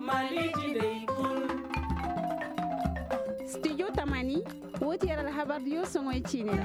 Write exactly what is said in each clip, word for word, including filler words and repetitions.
Mali jiney kul. Studio Tamani woti yara habar yo songoy chinela.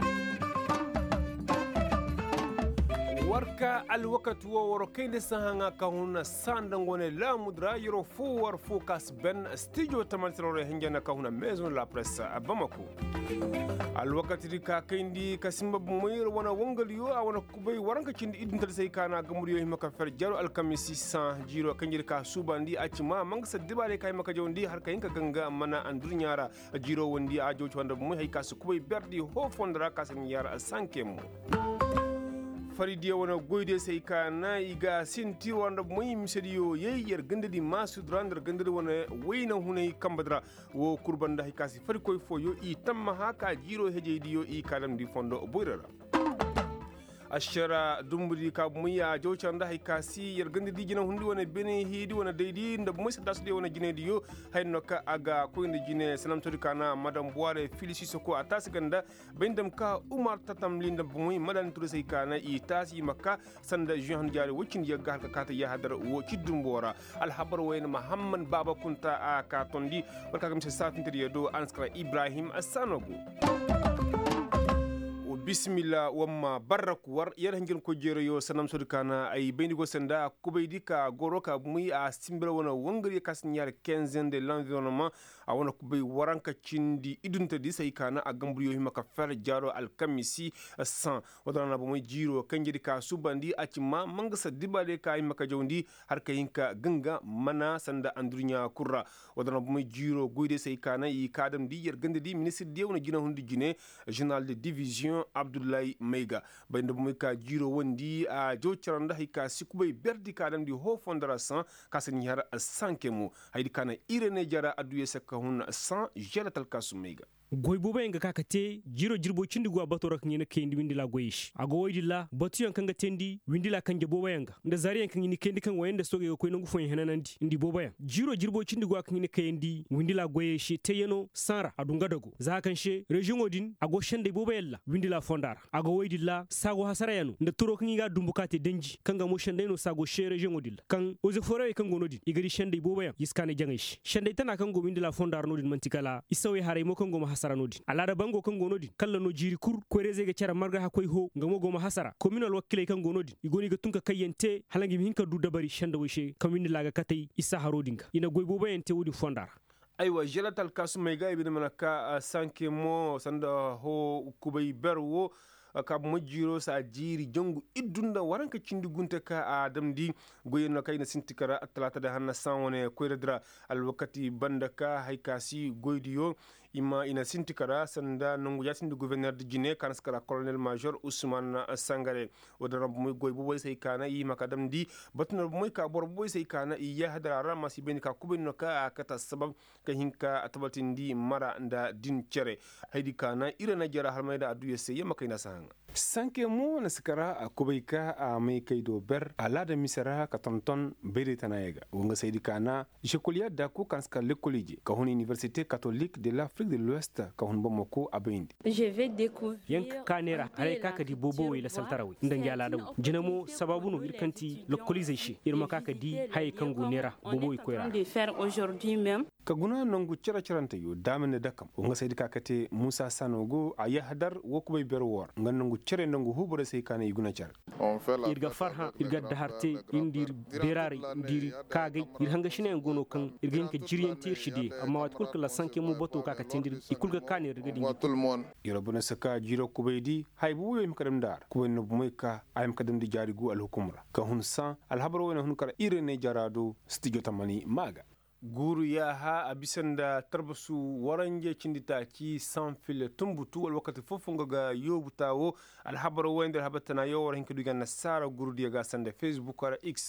warka alwakati wo woro kende sahanga kahuna sanda ngone la mudra yoro fu war fu kas ben studio tamantirore henjana kahuna maison la presse a Bamako alwakati di ka kendi kasimba bumoyir wana wongali yo wana kubay waranka cindi iduntal say kana gamuriyo himaka fer jaro alkamisi cent jiro kanjir ka subandi acima mangsa dibale kay maka jondi har kayinka ganga mana andur nyara jiro wondi a jocho wanda bumoy hay kasu kubay berdi ho fondra kasen yara sankemo faridi wana goyde sai kana iga sinti wanda muy misediyo yeyer gandadi masu drandar gandadi wana wayna hunay kambadra wo kurbanda hikasi fari koy foyo i tamma haka jiro hejediyo i kalam di fondo boyrara ashara dumbudi ka muya jawchanda hay kasi yer gandi di jina hundi wona bene hidi wona deydi nda musa dasde wona jine diyo hay nokka aga ko inde jine sanam tori kana madam boire filisi soko atas ganda bendam ka umar tatam linda bumuy madan turi say kana i tasi makka sanda juhan jari wucin ya gal ka kata ya hadar wo ciddum bora al habar wayna muhammad baba kunta a ka tondi barka gam sa safintiri do anskra ibrahim asanogo bismillah wamma baraku war yar hangin ko jero yo sanam sodikana ay bendi go senda kubaydi ka goroka muy a simbira wona wongri kas nyar quinzaine de l'environnement a wona kubay waranka cindi idunta di say kana a gambru yo himaka fer jaro al kamisi cent wadana bo muy jiro kanjidi ka subandi acima mangasa dibale ka himaka jawndi har kayinka ganga mana sanda andrunya kurra wadana bo muy jiro goyde say kana yi kadam di yer gande di ministre di wona jina hundi jine journal de division Abdoulaye Meiga bayndo muy ka jiro wondi a jocaranda hika sikubay berdi kadam di ho fondara cent kasen yara sankemu haydi kana irene jara aduye sekka hun cent jelatal kasu Meiga goy boba nga kakate jiro jirbo cindi go batorak nyina kendi windila goyish ago woydilla batu yankanga tendi windila kanje boba yanga nda zari yankanga ni kendi kan wayenda soge ko nangu fon henanandi indi boba yang jiro jirbo cindi go akni kendi windila goyish teyeno sara adunga dago za kanshe region odin ago shende boba yalla windila fondara ago woydilla sago hasara yanu nda turo kan ga dumbukate denji kanga mo shende no sago she region odilla kan oze fore kan go nodin igari shende boba yang iskane jangish shende tana kan go windila fondara nodin mantikala isawe hare mo kan go hasara nodin alada bango kan gonodin kala no jiri kur ko reze ga cara marga ha koy ho ngamo goma hasara communal wakile kan gonodin igoni ga tunka kayente halangi mi hinka du dabari shanda wishe kamini laga katay isa harodinga ina goybo bayente wodi fondara aywa jelatal kasu mega ibn manaka sanke mo sanda ho kubay berwo ka majiro sa jiri jongu idunda waranka cindi gunta ka adam di goyeno kayna sintikara atlata da hanna sawone koydra al wakati bandaka haykasi goydiyo ima ina sintikara sanda nungu yasindi gouverneur de Guinée kanaskara colonel major Ousmane Sangare wadana muy goy boy say kana yi makadam di batuna muy ka bor boy say kana iya hadara rama si ben ka kubin ka kata sabab ka hinka atabatindi mara nda din cere haydi kana ira na jara halmayda aduye sey makayna sanga sanke mo na sikara a kubayka a mai kaido ber alada misara ka tonton bere tanayega wonga saydi kana jekolia da ku kanska lekolije ka hon université catholique de l'Afrique de l'Ouest ka hon bomako abendi je vais découvrir yank kanera hare kaka di bobo wi la saltarawi ndangi alada jinamo sababu no irkanti lekolije shi irma kaka di hay kangu nera bobo wi koyra de faire aujourd'hui même ka guna nangu cira ciranta yo damene dakam wonga saydi kakate Musa Sanogo aya hadar wokubay ber wor ngan nangu cire nangu hubure say kana iguna car irga farha irga daharte indir berari indir kage ir hanga shine ngono kan irga ke jiriyantir shidi amma wat kulka la sanke mu boto kaka tindir ikulga kane irga dingi yorobuna saka jiro kubaydi haybu yo mikadam dar kubay no moyka ay mikadam di jari gu al hukumra ka hun san al habaro wona hun kara irene jarado studio tamani maga guru ya ha abisanda tarbasu waranje cindita ki sans fil tumbutu wal wakati fofunga ga yobutawo al habaro wende habatana yo war hinka dugan nasara guru dia ga sande Facebook ara X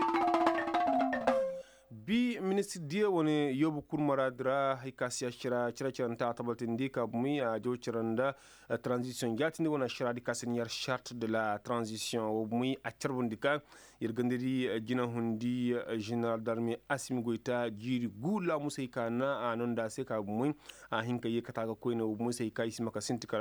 bi ministre dia woni yobu kurmara dra hikasiya shira shira chiranta tabaltindi ka bumi a jo chiranda transition gatindi wona shira di kaseniyar charte de la transition wo bumi a charbundika yirgandiri jina hundi general d'armée Assimi Goïta jiri gula musaika na anonda se ka bumi a hinka yekata ko ina musaika isima ka sintikara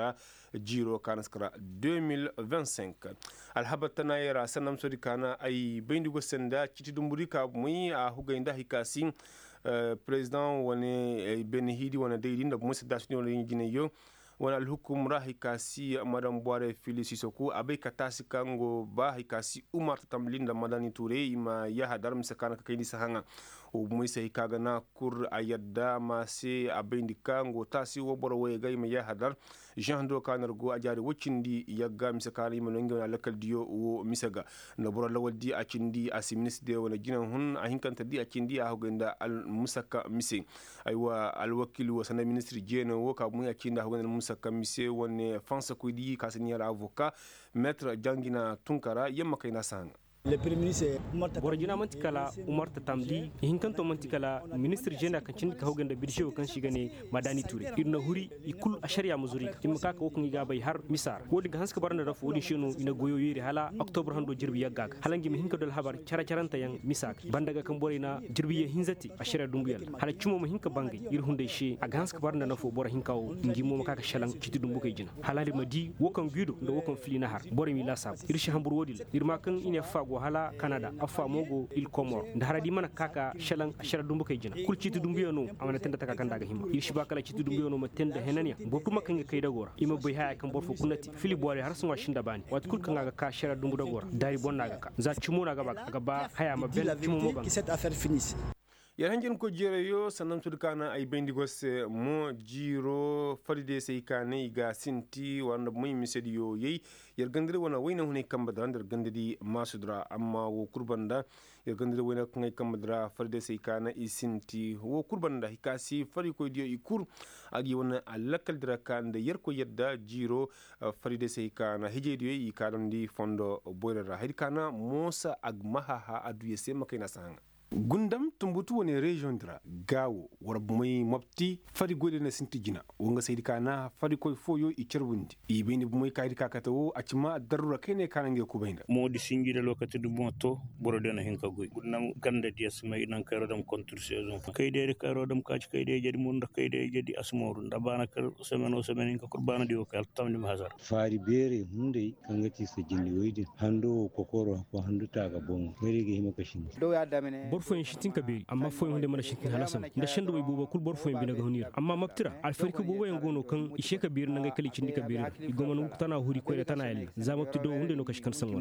jiro kanaskara deux mille vingt-cinq alhabatana yara sanam sodi kana ay bendigo senda citi dumburi ka muy a hugaynda hikasi president woni ben hidi wona deydi nda mo sedation woni jine yo wona alhukum ra hikasi madame Boire Fili Sissoko abe katasi kango ba hikasi Umar Tamlinda Madani Touré ima ya hadar misakana kayni sahanga o moise hikaga na kur ayadda mase abendi kango tasi wo boro we gay ma ya hadar Jean do kanar go ajari wocindi yagga misakana ima nongi alakal diyo wo misaga na boro lawaldi acindi asiminist de wona jina hun a hinkanta di acindi a hogenda al musaka mise aywa al wakil wo sana ministre jeno wo ka mu acindi hogenda musaka mise woni fansa ko di kasani ala avocat maître Jangina Tunkara yemma kayna sanga le premier ministre borjina mantikala Umar Tamli hinkanto mantikala ministre jenda kan cin ka hoganda bidshe kan shigane Madani Touré irna huri ikul ashariya muzuri tim kaka wokin ga bai har misar wodi ga hanska barna rafu wodi sheno ina goyo yiri hala october hando jirbi yagga halangi mi hinka dol habar cara caranta yang misak bandaga kan borina jirbi ye hinzati ashariya dumbuyal hala cumo mo hinka bangi ir hunde she aga hanska barna nafu bora hinkawo ngimo kaka shalan citi dumbu kay jina halali madi wokan guido ndo wokan flina har bori mi lasab ir shi hambur wodi ir makan ina fago hala Canada afa mogo il Comor ndahara di mana kaka shalan ashara dumbu kay jina kul citi dumbu yono amana tenda taka kanda ga himma yishi bakala citi dumbu yono ma tenda henania botu makanga kay dagora ima bay haya kan borfo kunati fili boare har sun washin da bani wat kul kanga ka shara dumbu dagora dari bonna ga ka za chumo na ga ba ga ba haya ma bel chumo mo ban cette affaire finisse ya hangen ko jere yo sanam sudkana ay bendigos mo jiro faride sey kane ga sinti wanda muy misedi yo yey yer gandire wona wayna hune kambadra der gandidi masudra amma wo kurbanda yer gandire wayna ngay kambadra faride sey kana i sinti wo kurbanda hikasi fari ko dio i kur agi wona alakal dra kande yer ko yedda jiro faride sey kana hijedi yi kadandi fondo boyrara hidkana mosa agmaha ha aduye se makayna sanga gundam tumbutu woni region dra gawo warab moy mopti fari gode na sinti jina wonga saydi kana fari koy foyo i cerbundi i beni moy kaydi kakata wo acima darura kene kanange ko bayna modi singire lokati du bonto borode na hinka goy gudnam ganda dias may nan kayro dam contre saison kayde kayro dam kaci kayde jadi mun da kayde jadi asmoru ndabana kar semeno semeno ko qurbana diwo kal tamni hazar fari bere hunde kangati se jinni waydi hando kokoro ko hando taga bon merige himaka shin do ya damene borfoyin shitin kabiri amma foyin hunde mana shitin halasan da shando bai boba kul borfoyin binaga hunira amma maptira alfarika boba yan gono kan ishe kabiri nan ga kali cindi kabiri igoma nu tana huri ko tana yalla za mapti do hunde no kashi kan sanwa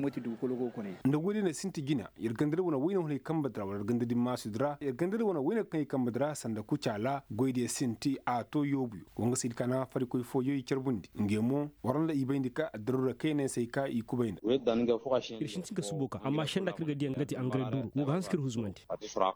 nda gode na sinti gina yar gandare wona wayna hunde kambadra wala gandadi masudra yar gandare wona wayna kan kambadra sanda kucala goide sinti a to yobu wonga sid kana fari koy fo yoy cerbundi ngemo waranda ibayndika darura kayne sai ka i kubayna irshin tinka suboka amma shanda kirga diyan gati angre duru wo hanskir huzmanti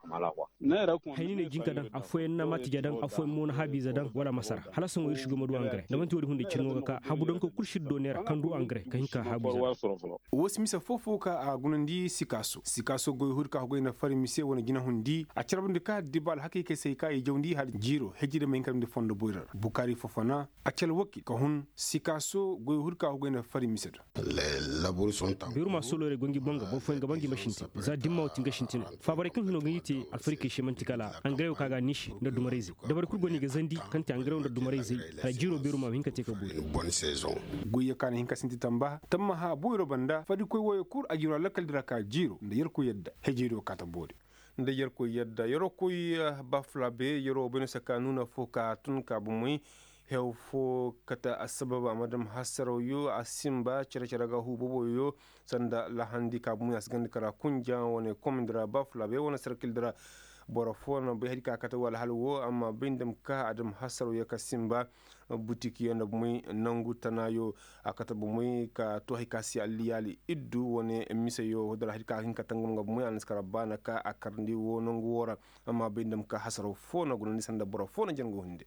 hayni ne jinka dan afoy na mati jadan afoy mon habiza dan wala masara halasan wo shigo madu angre da manti wori hunde cinno ka habu dan ko kurshid do nera kandu angre ka hinka habiza wosi misa fofo ka a gunandi sikaso sikaso goy hurka goy na fari mise wona gina hundi a cirbande ka dibal hakike sai ka e jawndi hal jiro hejide men kam de fondo boyrar bukari fofana a cel wakki ka hun sikaso goy hurka goy na fari mise les labors sont en biru ma solo re gongi bonga bo fo ngabangi mashinti za dimma o tinga shintine fabare kun hino giti alfarike shemantikala angreyo kaga nishi da dumarezi da bar kurgoni ga zandi kanti angreyo da dumarezi ha jiro biru ma hinka teka buri bonne saison goye kana hinka sinti tamba tamma ha boyro banda fadi koy woyo kur ajiro lakal diraka jiro da yerko yedda hejiro kata bodi da yerko yedda yero koy baflabe yero beno sakanuna foka tun ka bumui hew fo kata asbaba madam hasaro yo asimba chere ga hubo yo sanda la handi ka bumui asgandi kara kunja woni komindra baflabe wona circle dra borofona be hadi ka kata wala halwo amma bindam ka adam hasaro ya kasimba boutique yanda bumui nangu tanayo akata bumui ka to hikasi aliyali iddu woni mise yo dala hadi ka hinka tangum ga bumui anskara bana ka akarndi wo nangu wora amma bindam ka hasaro fona gunani sanda borofona jango hunde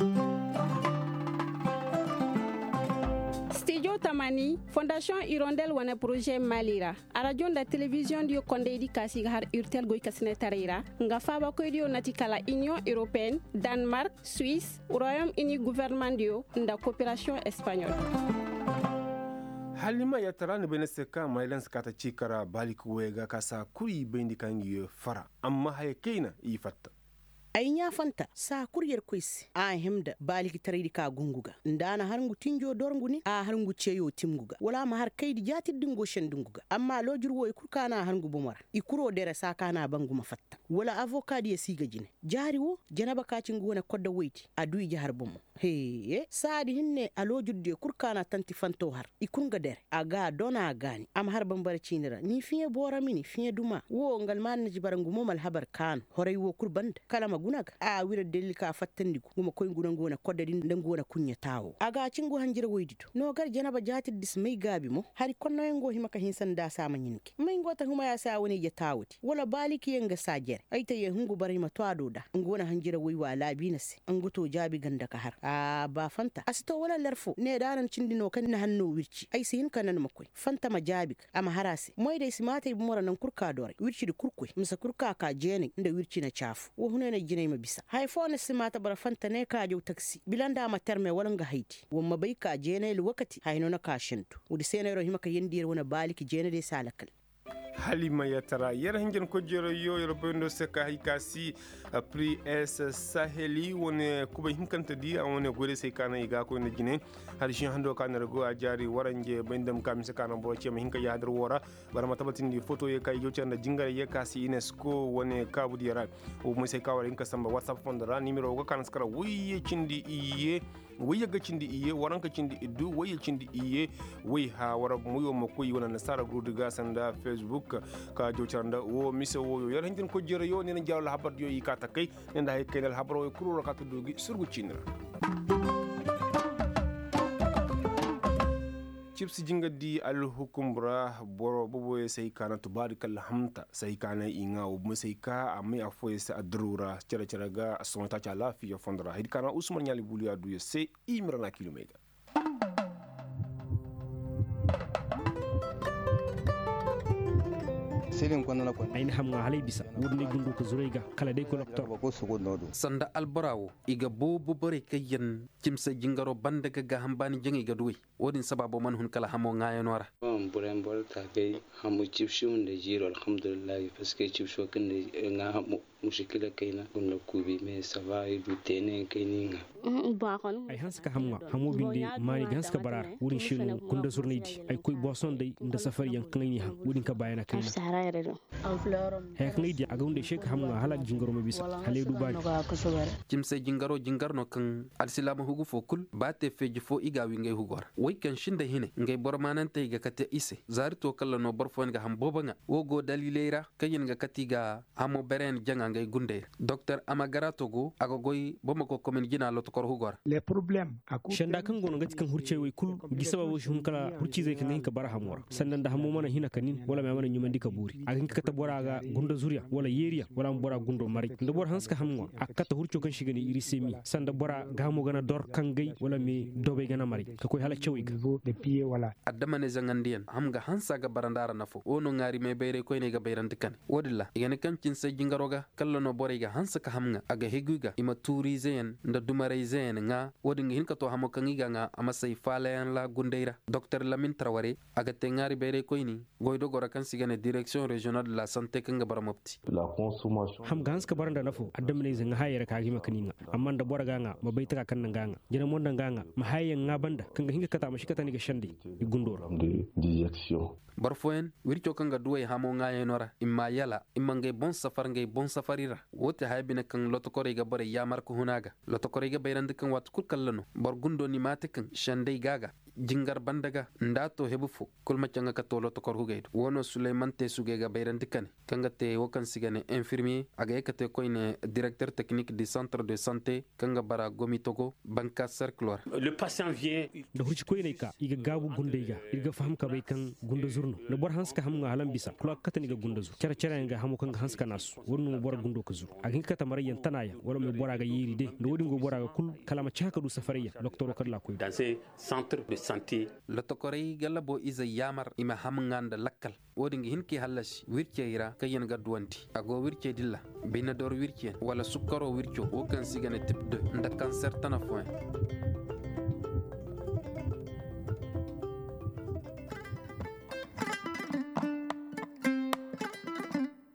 Studio Tamani, Fondation Hirondelle wana projet Malira. A radio da télévision dio konde di kasi har urtel goy kasine tarira. Nga faba ko dio natikala Union Européenne, Danemark, Suisse, Royaume-Uni gouvernement dio nda coopération espagnole. Halima ya tarani bene seka mailan skata chikara balik wega kasa kuri bendi kangi fara amma haye keina i fatta. ay nya fanta sa kuryar kois a himda baliki taridi ka gunguga ndana har ngu tinjo dornguni a har ngu ceyo timguga wala ma har kaydi jati dingo shen dunguga amma lojur wo ikurkana har ngu bumara ikuro dere sakana bangu mafatta wala avocat ya siga jine jari wo janaba kacin gona kodda weyti adu jahar bum he saadi hinne alojudde kurkana tanti fanto har ikunga dere aga dona gani am har bambar cinira ni fiye bora mini fiye duma wo ngal man ji barangu momal habar kan horay wo kurband kala magunaga a wira delika fattandi kuma koy nguna ngona kodda din ngona kunya tawo aga cingo hanjira woydito no gar janaba jati dismay gabi mo hari konno ngo himaka hinsan da sama nyinki may ngota huma ya sa woni je tawuti wala baliki yenga sajere ayta ye hungu bari ma twado da ngona hanjira woy wala binasi nguto jabi ganda ka har a ba fanta asto wala larfo ne daran cindino kan na hanno wirci ay sin kanan makoy fanta ma jabi ama harasi moy dai simata ibu mora nan kurka dore wirci de kurkoy musa kurka ka jene inda wirci na chafu wo hunene na jinay ma bisa hay fone simata bara fanta ne ka jaw taxi bilanda ma terme wala nga hayti wo ma bay ka jene lu wakati hayno na kashinto wudi senero himaka yendir wona baliki jene de salakal halima yatara yar hingin ko jero yo yorobendo seka hikasi pri es saheli woni kuba hinkanta di a woni gore sai kana iga ko ne gine har shin hando kana rago a jari waranje bendam kam se kana bo ce hinka ya dar wora bar matabatin di photo ye kai yoce na jingare ye kasi UNESCO woni kabudi yara o mo sai kawar hinka samba whatsapp fondara nimero go kana skara wiye cindi iye wiye ga cindi iye waranka cindi iddu wiye cindi iye wi ha wara muyo makoyi wona nasara grudiga sanda Facebook ka jocaranda wo mise wo yar hingin ko jero yo ne jawla habar yo yi kata kai ne da hay kenal habaro e kuro ka tudugi surgu cinira chips jinga di al hukumbra boro bobo sai kana tubarikal hamta sai kana inga o mu sai ka amai afo sai adrura cere cere ga sonta cha lafiya fondra hid kana usman nyali buliya du sai imrana kilometer silin kwana na kwana ayin hamga halai bisa wurne gundu ko zurega kala dai ko laptop ko sugo nodo sanda albarawo iga bobo bare kayen kimsa jingaro banda ga hambani jangi ga duwi wodin sababu man hun kala hamo ngayo nora bon buren bol ta kai hamu chipshun de jiro alhamdulillah parce que chipsho kan nga hamu mushkila kaina kunna kubi me savai dutene kaininga ay hanska hamga hamu binde mani ganska barar wurin shinu kunda zurnidi ay koy boson dai nda safari yan kanini ha wurin ka bayana kaina hay ngidi aga unde shek hamga halak jingaro me bisa hale du bani kimse jingaro jingarno kan alsilama hugu fokul bate feji fo iga wi ngay hugor way kan shinda hine ngay bormanante ga kate ise zari to kala no borfon ga hambobanga wogo dalileira kayen ga katiga hamo beren janga ngay gunde docteur amagara togo aga goy bomako commune jina lot kor hugor les problèmes shanda kan gono gati kan hurce way kul gisaba wo shum kala hurci zai kan ka bara hamora sannan da hamo mana hina kanin wala mai mana nyuma dika buri aga ka ta bora ga gunda zuriya wala yeriya wala bora gundo mari da bor hanska hamwa akata hurco kan shigani iri semi sanda bora gamo gana dor kan gai wala me dobe gana mari ka koy hala cewi ga de pied wala adama ne zangandiyan hamga hansa ga barandara nafo ono ngari me bayre koy ne ga bayran dikan wodilla igane kan cin sai jingaroga kallo no bore ga hansa ka hamga aga heguga ima turi zen nda dumare zen nga wodin hin ka to hamo kan iga nga ama sai falayan la gundeira docteur Lamine Traoré aga tengari bayre koy ni goydo gora kan sigane direction régionale de la santé kan ga baramopti la consommation hamga hanska baranda nafo adama ne zanga hayere ka gi makaninga amma da bora ga nga mabaita kan nan ga jina monda ga nga mahayen nga banda kan ga hinga kata mashi kata ni ga shandi igundoro de digestion barfoen wircho kanga duwe hamo ngaye nora imma yala imma ngay bon safar ngay bon safarira wote haybina kan lotokore ga bare yamar ko hunaga lotokore ga bayrande kan wat kul kallano bor gundo ni mate kan shandey gaga jingar bandaga ndato hebufu kulma canga ka to lotokor hugaydo wono Suleiman te suge ga bayrande kan kanga te wokan sigane infirmier aga ekate koyne directeur technique du centre de santé kanga bara gomitogo banka cerclor le patient vient da hurci koyne ka iga gabu gundeyga iga faham ka bay kan gunda zurno no bor hanska hamga halan bisa kula katani ga gunda zu cara cara nga hamu kan hanska nasu wonno bor gundo ka zu agin kata marayan tanaya wala me bora ga yiri de no wodi ngo bora ga kul kalama chaka du safariya docteur ko la koy dans ces centres de santé le tokore galla bo iza yamar ima hamnganda lakkal wodi ngi hinki halashi wirceira kayen ga duwanti ago wirce dilla bina dor wirce wala sukkaro wirco o kan sigane type deux nda cancer tana foin